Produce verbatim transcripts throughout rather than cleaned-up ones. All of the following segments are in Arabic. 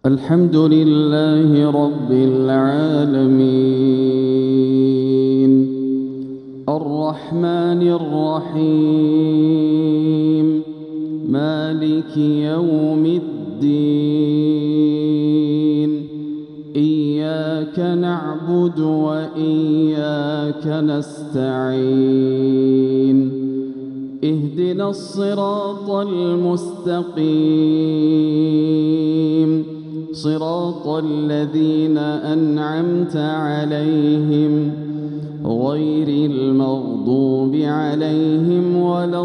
الحمد لله رب العالمين الرحمن الرحيم مالك يوم الدين إياك نعبد وإياك نستعين اهدنا الصراط المستقيم صراط الذين أنعمت عليهم غير المغضوب عليهم ولا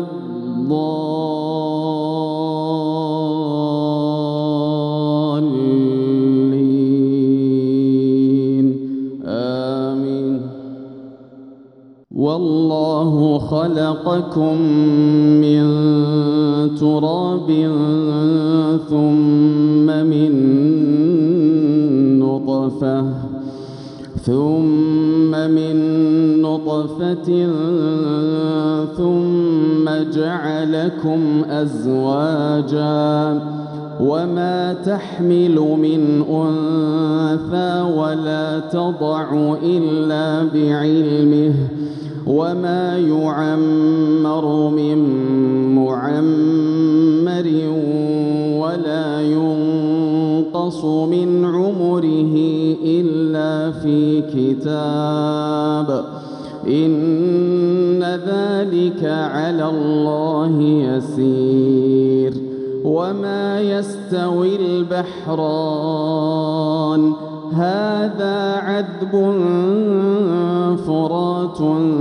الضالين آمين. والله خلقكم من تراب ثم من نطفة ثم من نطفة ثم جعلكم أزواجا وما تحمل من أنثى ولا تضع إلا بعلمه وما يعمر من معمر ولا ينقص من عمره إلا في كتاب إن ذلك على الله يسير. وما يستوي البحران هذا عذب فرات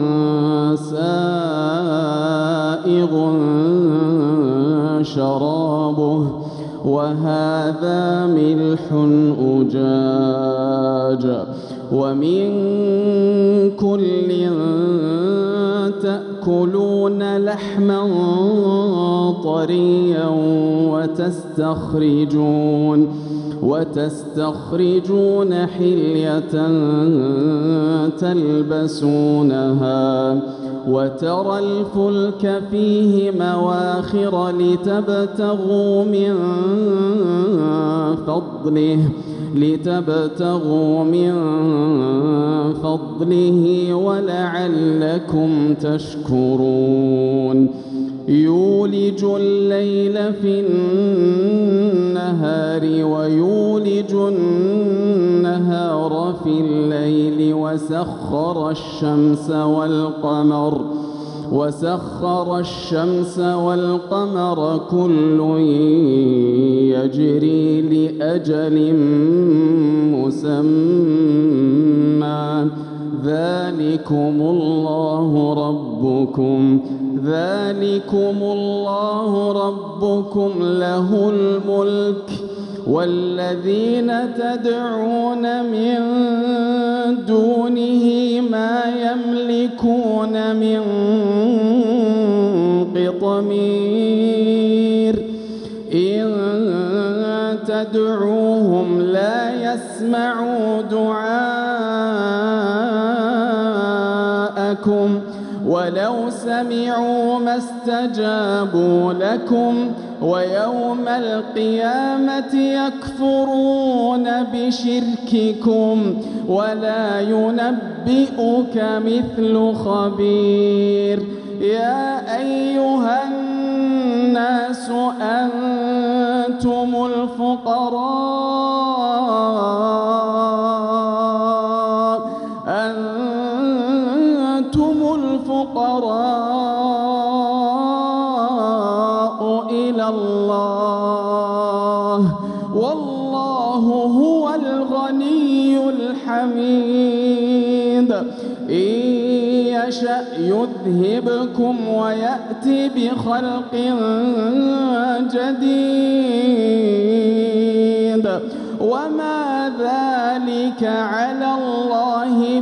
سائغ شرابه وهذا ملح أجاج ومن كل تأكلون لحما طريا وتستخرجون وتستخرجون حلية تلبسونها وترى الفلك فيه مواخر لتبتغوا من فضله لتبتغوا من فضله ولعلكم تشكرون. يولج الليل في النهار ويولج النهار في الليل وسخر الشمس والقمر وسخر الشمس والقمر كل يجري لأجل مسمى ذلكم الله ربكم ذلكم الله ربكم له الملك والذين تدعون من دونه ما يملكون من قطمير إن تدعوهم لا يسمعوا دعاءكم ولو سمعوا ما استجابوا لكم ويوم القيامة يكفرون بشرككم ولا ينبئك مثل خبير. يا أيها الناس أنتم الفقراء أنتم الفقراء إلى الله والله هو الغني الحميد. إن يشأ يذهبكم ويأتي بخلق جديد وما ذلك على الله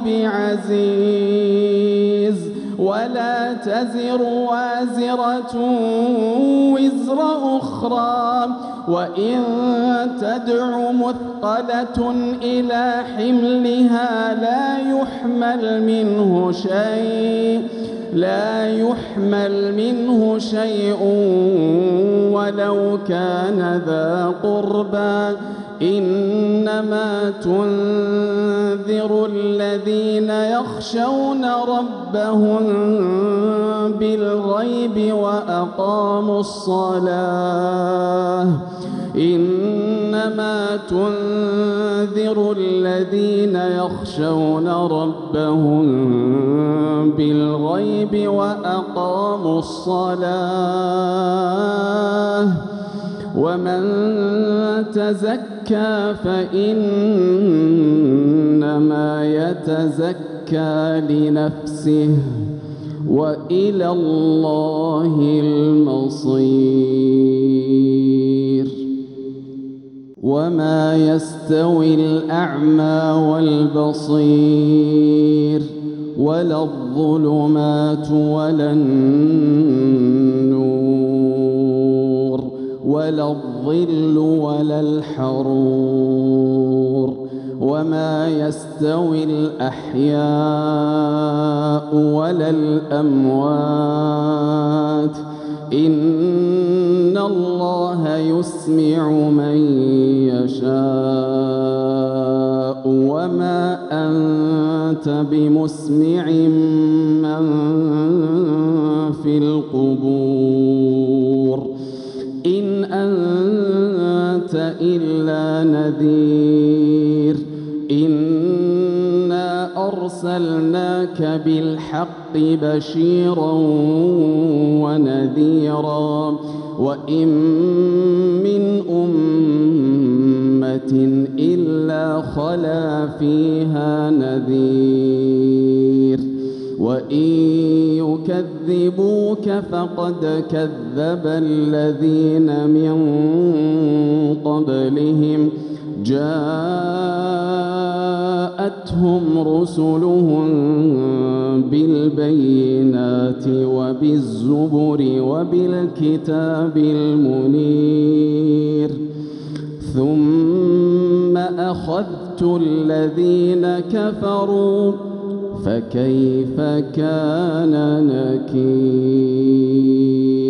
بعزيز. ولا تزر وازرة وزر أخرى وإن تدع مثقلة إلى حملها لا يحمل منه شيء لا يحمل منه شيء ولو كان ذا قربى إنما تنذر الذين يخشون ربهم بالغيب وأقاموا الصلاة إنما تنذر الذين يخشون ربهم بالغيب وأقاموا الصلاة ومن تزكى فإنما يتزكى لنفسه وإلى الله المصير وما يستوي الأعمى والبصير ولا الظلمات ولا النور ولا الظل ولا الحرور وما يستوي الأحياء ولا الأموات إن الله يسمع من يشاء وما أنت بمسمع من في القبور إن أنت إلا نذير إنا أرسلناك بالحق بشيرا ونذيرا وإن من أمة إلا خلا فيها نذير وإن يكذبوك فقد كذب الذين من قبلهم جاءتهم رسلهم بالبينات وبالزبر وبالكتاب المنير ثم أخذت الذين كفروا فكيف كان نكير.